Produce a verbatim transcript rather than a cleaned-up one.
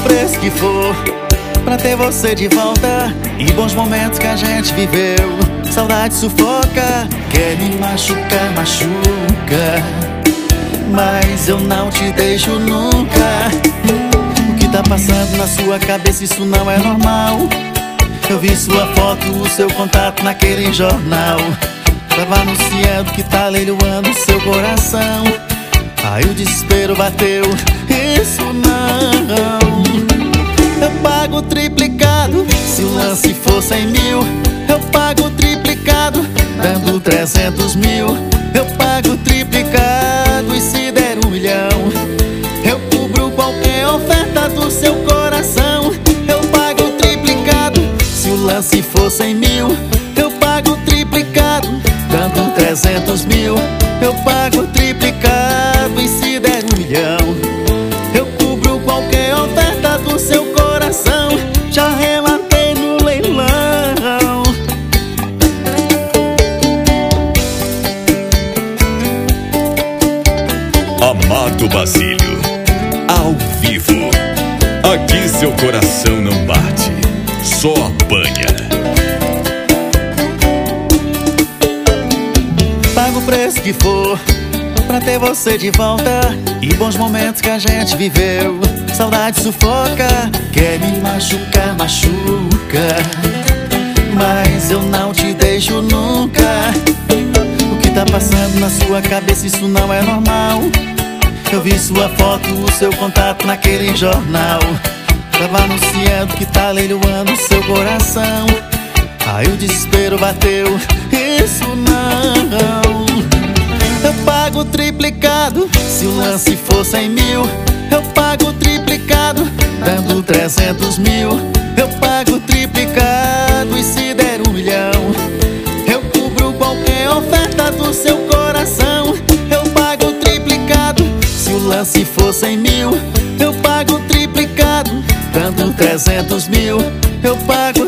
preço que for pra ter você de volta e bons momentos que a gente viveu. Saudade sufoca, quer me machucar, machuca, mas eu não te deixo nunca. O que tá passando na sua cabeça, isso não é normal. Eu vi sua foto, o seu contato naquele jornal. Tava anunciando que tá leiloando seu coração. Aí o desespero bateu, isso não. Eu pago triplicado, se o lance for cem mil. Eu pago triplicado, dando trezentos mil. Eu pago triplicado, e se der um milhão, eu cubro qualquer oferta do seu coração. Eu pago triplicado, se o lance for cem mil. Eu pago triplicado, dando trezentos mil. Eu pago triplicado, e se der um milhão, eu cubro qualquer oferta do seu coração. Já rematei no leilão. Amado Basílio, ao vivo. Aqui seu coração não bate, só apanha. Pago o preço que for pra ter você de volta e bons momentos que a gente viveu. Saudade sufoca, quer me machucar, machuca, mas eu não te deixo nunca. O que tá passando na sua cabeça, isso não é normal. Eu vi sua foto, o seu contato naquele jornal. Tava anunciando que tá leiloando seu coração. Aí o desespero bateu, isso não. Eu pago triplicado, se o lance for cem mil. Eu pago triplicado, dando trezentos mil. Eu pago triplicado, e se der um milhão, eu cubro qualquer oferta do seu coração. Eu pago triplicado, se o lance for cem mil. Eu pago triplicado, dando trezentos mil. Eu pago